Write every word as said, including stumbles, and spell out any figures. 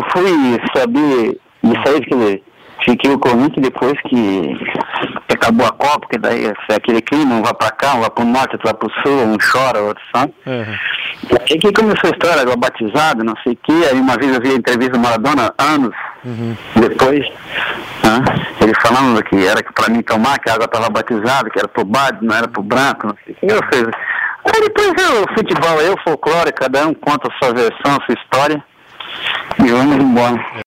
fui saber isso aí, que fiquei o convite depois que acabou a Copa, porque daí é aquele clima, um vai pra cá, um vai pro norte, outro vai pro sul, um chora, outro sabe. Uhum. E aí que começou a história, agora batizado, não sei o que, aí uma vez eu vi a entrevista do Maradona, anos uhum. depois, né, ele falando que era pra mim tomar, que a água estava batizada, que era pro bade, não era pro branco, não sei o que, ou seja, aí depois é o futebol, é o folclore, cada um conta a sua versão, a sua história, e vamos embora.